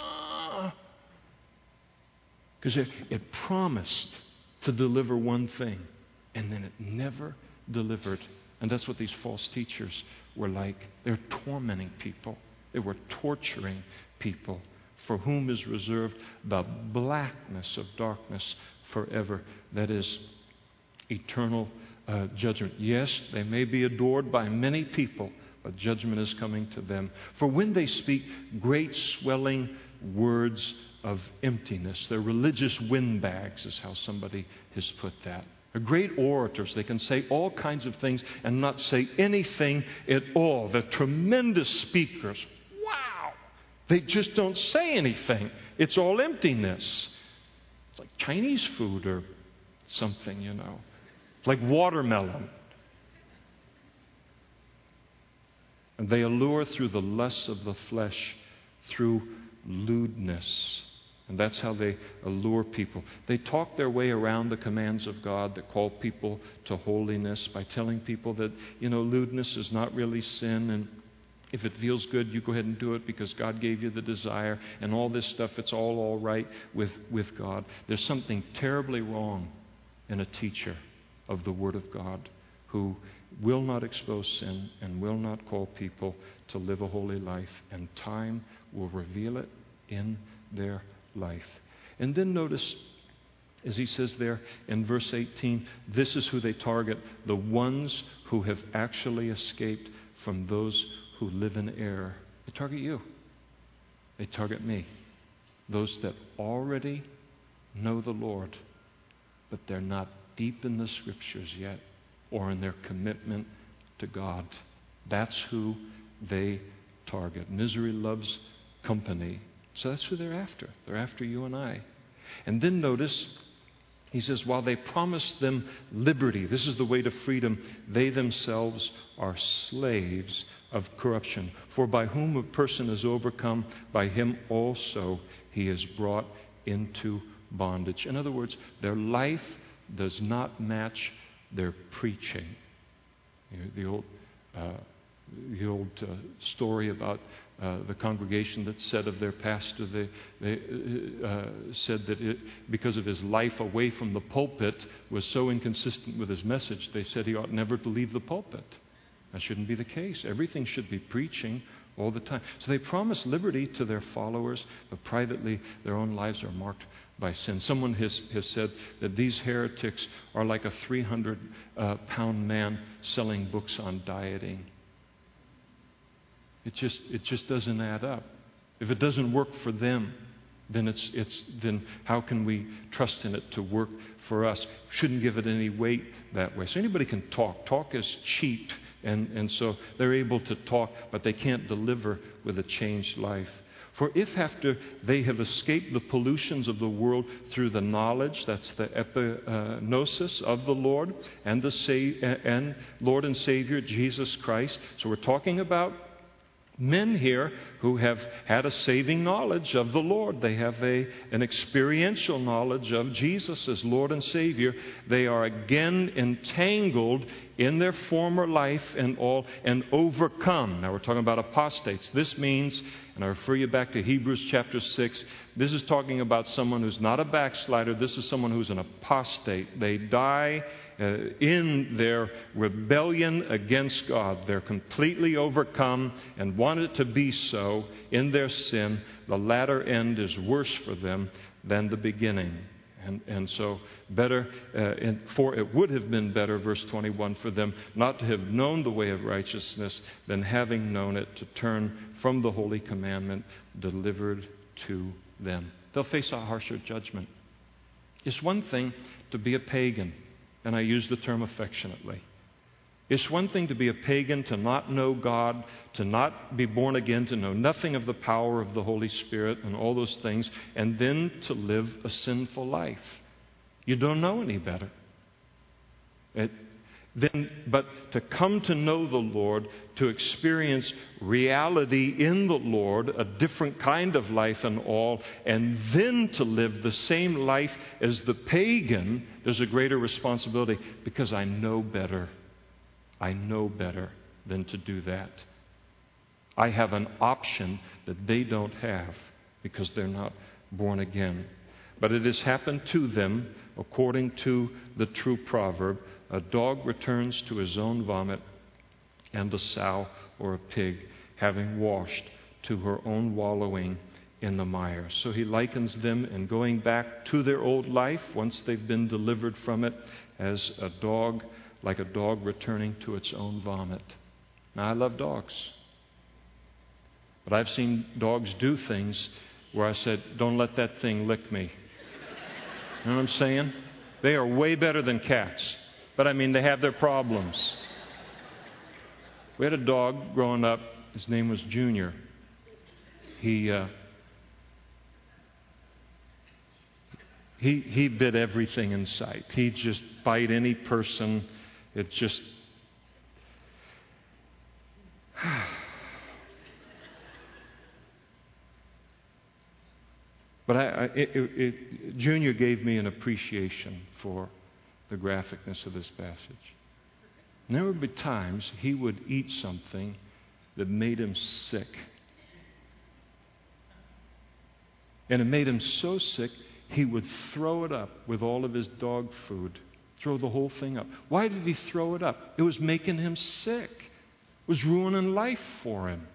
Because it promised to deliver one thing, and then it never delivered. And that's what these false teachers were like. They're tormenting people. They were torturing people, for whom is reserved the blackness of darkness forever. That is eternal judgment. Yes, they may be adored by many people, but judgment is coming to them. For when they speak great swelling words of emptiness, they're religious windbags, is how somebody has put that. They're great orators. They can say all kinds of things and not say anything at all. They're tremendous speakers. Wow! They just don't say anything. It's all emptiness. It's like Chinese food or something, like watermelon. And they allure through the lusts of the flesh, through lewdness. And that's how they allure people. They talk their way around the commands of God that call people to holiness by telling people that, lewdness is not really sin, and if it feels good, you go ahead and do it because God gave you the desire, and all this stuff, it's all right with God. There's something terribly wrong in a teacher of the Word of God who will not expose sin and will not call people to live a holy life, and time will reveal it in their life. And then notice, as he says there in verse 18, this is who they target: the ones who have actually escaped from those who live in error. They target you. They target me. Those that already know the Lord, but they're not deep in the Scriptures yet or in their commitment to God. That's who they target. Misery loves company. So that's who they're after. They're after you and I. And then notice, he says, while they promise them liberty, this is the way to freedom, they themselves are slaves of corruption. For by whom a person is overcome, by him also he is brought into bondage. In other words, their life does not match their preaching. The old story about the congregation that said of their pastor, they said that because of his life away from the pulpit was so inconsistent with his message, they said he ought never to leave the pulpit. That shouldn't be the case. Everything should be preaching all the time. So they promise liberty to their followers, but privately their own lives are marked by sin. Someone has said that these heretics are like a 300-pound man selling books on dieting. It just doesn't add up. If it doesn't work for them, then then how can we trust in it to work for us? Shouldn't give it any weight that way. So anybody can talk. Talk is cheap, and so they're able to talk, but they can't deliver with a changed life. For if after they have escaped the pollutions of the world through the knowledge, that's the epignosis of the Lord and Lord and Savior Jesus Christ. So we're talking about men here who have had a saving knowledge of the Lord. They have an experiential knowledge of Jesus as Lord and Savior. They are again entangled in their former life and overcome. Now we're talking about apostates. This means, and I refer you back to Hebrews chapter 6, this is talking about someone who's not a backslider. This is someone who's an apostate. They die in their rebellion against God. They're completely overcome and want it to be so in their sin. The latter end is worse for them than the beginning. And so better, for it would have been better, verse 21, for them not to have known the way of righteousness than having known it to turn from the holy commandment delivered to them. They'll face a harsher judgment. It's one thing to be a pagan, and I use the term affectionately. It's one thing to be a pagan, to not know God, to not be born again, to know nothing of the power of the Holy Spirit and all those things, and then to live a sinful life. You don't know any better. But to come to know the Lord, to experience reality in the Lord, a different kind of life and all, and then to live the same life as the pagan, there's a greater responsibility because I know better. I know better than to do that. I have an option that they don't have because they're not born again. But it has happened to them, according to the true proverb, a dog returns to his own vomit, and a sow or a pig, having washed, to her own wallowing in the mire. So he likens them in going back to their old life, once they've been delivered from it, as a dog, like a dog returning to its own vomit. Now, I love dogs. But I've seen dogs do things where I said, don't let that thing lick me. You know what I'm saying? They are way better than cats. But I mean, they have their problems. We had a dog growing up. His name was Junior. He bit everything in sight. He'd just bite any person. It just... But Junior gave me an appreciation for the graphicness of this passage. And there would be times he would eat something that made him sick. And it made him so sick, he would throw it up with all of his dog food. Throw the whole thing up. Why did he throw it up? It was making him sick. It was ruining life for him.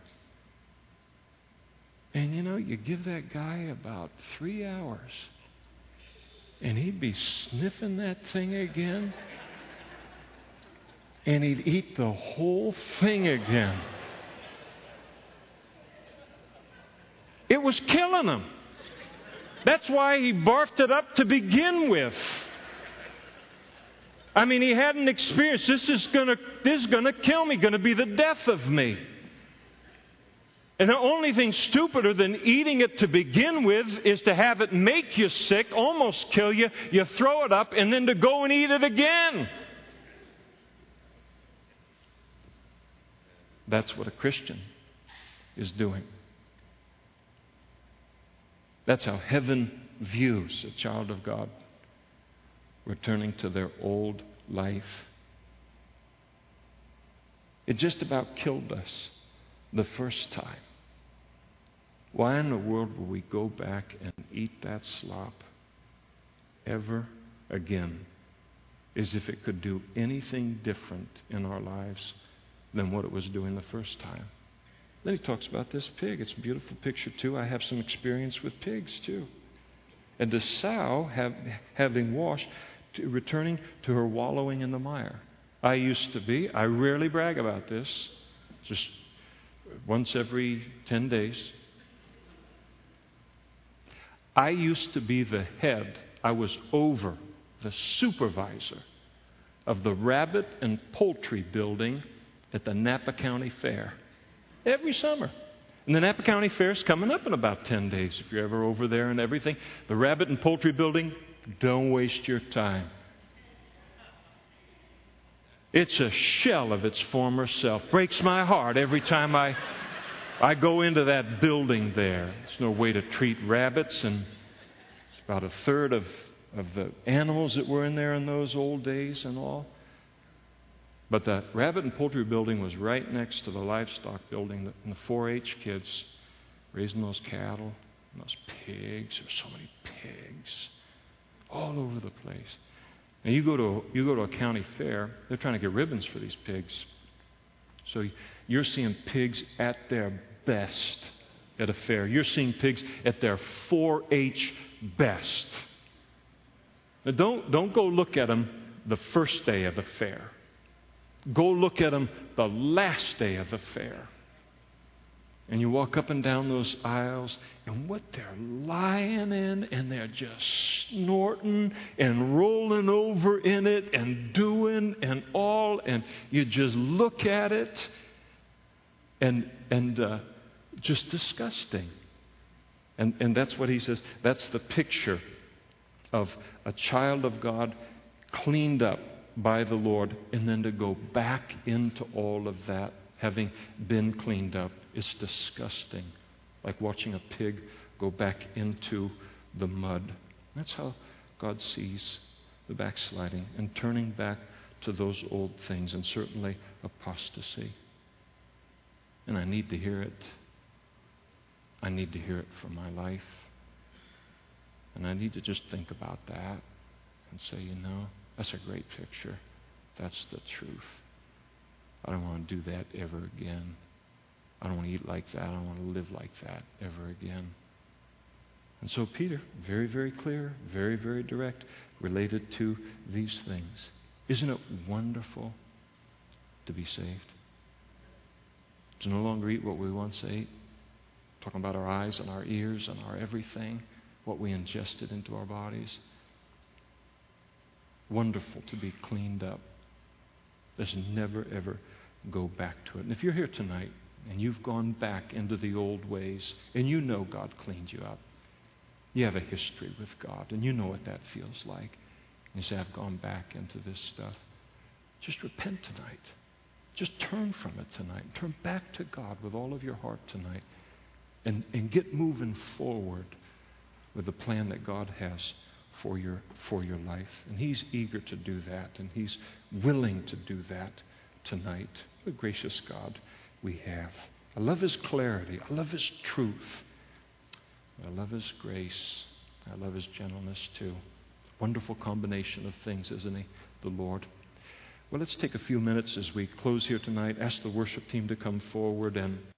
And you know, you give that guy about 3 hours, and he'd be sniffing that thing again, and he'd eat the whole thing again. It was killing him. That's why he barfed it up to begin with. I mean, he hadn't experienced, this is gonna kill me, gonna be the death of me. And the only thing stupider than eating it to begin with is to have it make you sick, almost kill you, you throw it up, and then to go and eat it again. That's what a Christian is doing. That's how heaven views a child of God returning to their old life. It just about killed us the first time. Why in the world would we go back and eat that slop ever again? As if it could do anything different in our lives than what it was doing the first time. Then he talks about this pig. It's a beautiful picture too. I have some experience with pigs too. And the sow, having washed, returning to her wallowing in the mire. I rarely brag about this, just once every 10 days. I used to be the head, I was over the supervisor of the rabbit and poultry building at the Napa County Fair every summer. And the Napa County Fair is coming up in about 10 days if you're ever over there and everything. The rabbit and poultry building, don't waste your time. It's a shell of its former self. Breaks my heart every time I go into that building there. There's no way to treat rabbits, and it's about a third of the animals that were in there in those old days and all. But the rabbit and poultry building was right next to the livestock building, and the 4-H kids raising those cattle and those pigs. There's so many pigs all over the place. And you go to a county fair, they're trying to get ribbons for these pigs. So you're seeing pigs at their best at a fair. You're seeing pigs at their 4-H best. Now don't go look at them the first day of the fair. Go look at them the last day of the fair. And you walk up and down those aisles, and what they're lying in, and they're just snorting and rolling over in it and doing and all, and you just look at it, and just disgusting. And that's what he says. That's the picture of a child of God cleaned up by the Lord, and then to go back into all of that, having been cleaned up, is disgusting. Like watching a pig go back into the mud. That's how God sees the backsliding and turning back to those old things, and certainly apostasy. And I need to hear it. I need to hear it for my life. And I need to just think about that and say, that's a great picture. That's the truth. I don't want to do that ever again. I don't want to eat like that. I don't want to live like that ever again. And so Peter, very, very clear, very, very direct, related to these things. Isn't it wonderful to be saved? To no longer eat what we once ate. Talking about our eyes and our ears and our everything, what we ingested into our bodies. Wonderful to be cleaned up. Let's never, ever go back to it. And if you're here tonight and you've gone back into the old ways, and you know God cleaned you up, you have a history with God, and you know what that feels like. And you say, I've gone back into this stuff. Just repent tonight. Just turn from it tonight. Turn back to God with all of your heart tonight. And get moving forward with the plan that God has for your life. And He's eager to do that, and He's willing to do that tonight. What a gracious God we have. I love His clarity. I love His truth. I love His grace. I love His gentleness too. Wonderful combination of things, isn't He, the Lord? Well, let's take a few minutes as we close here tonight. Ask the worship team to come forward, and